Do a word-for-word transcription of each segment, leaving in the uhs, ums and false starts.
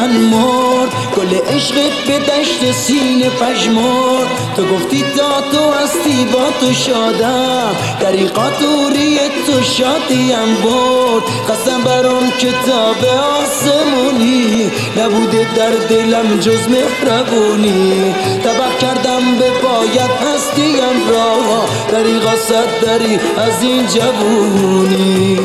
من مرد، گل عشقت به دشت سینه پژمرد. تو گفتی تا تو هستی با تو شادم، دریغا دوری تو شادیم برد. قسم بر اون کتاب آسمونی، نبوده در دلم جز مهربونی. تبه کردم به باید هستیم را، دریغا صد دری از این جوونی.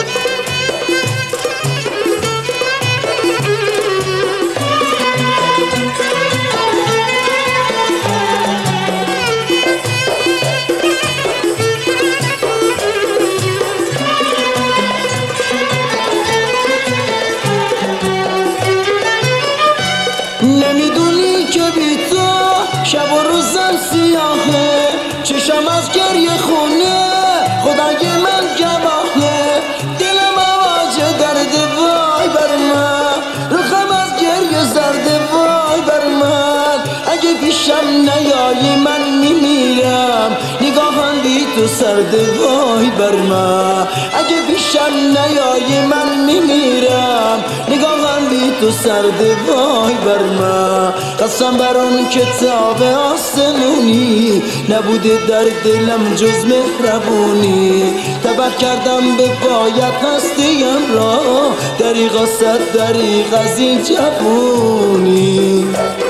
نمیدونی که بی تو شب و روزم سیاهه، چشم از گریه خونه خدای من گواهه. دلم آواز درد وای بر من، رخم از گریه زرد وای بر من. اگه پیشم نیایی من میمیرم، نگاهم بی تو سرد وای بر من. اگه پیشم نیایی من میمیرم، نگاهم بی تو سرد وای بر من. قسم بر اون کتاب آسمونی، نبوده در دلم جز مهربونی. تبه کردم به باید هستیم را، دریغا صد دریغ از این جوونی.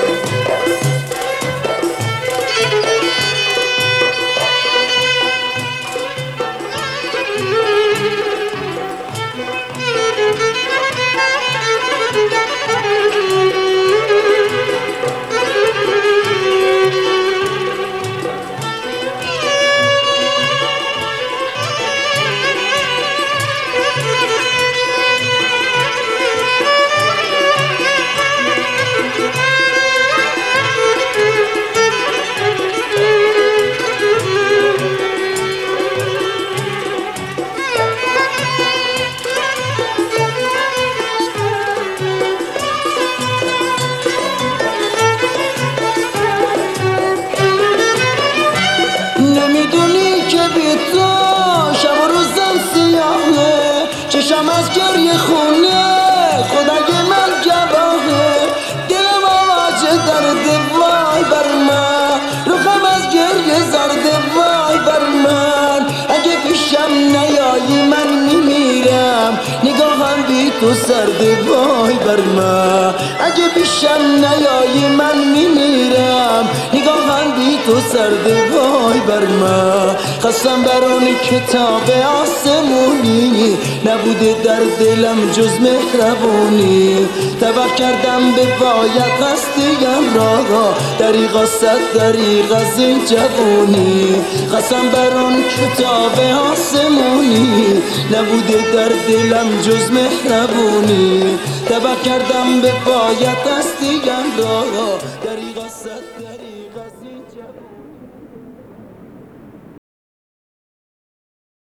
نمیدونی که بی تو شب و روزم سیاهه، چشم از گریه خونه خدای من گواهه. دلم آواز درد وای بر من، رخم از گریه زرد وای بر من. اگه پیشم نیایی من میمیرم، نگاهم بی تو سرد وای بر من. اگه پیشم نیایی من میمیرم، نگاهم بی تو سرد وای بر من. قسم بر اون کتاب آسمونی، نبوده در دلم جز مهربونی. تبه کردم به باید هستیم را، دریغا صد دریغ از این جوونی. قسم بر اون کتاب آسمونی، نبوده در دلم جز مهربونی. تبه کردم به باید هستیم را، دریغا صد دریغ از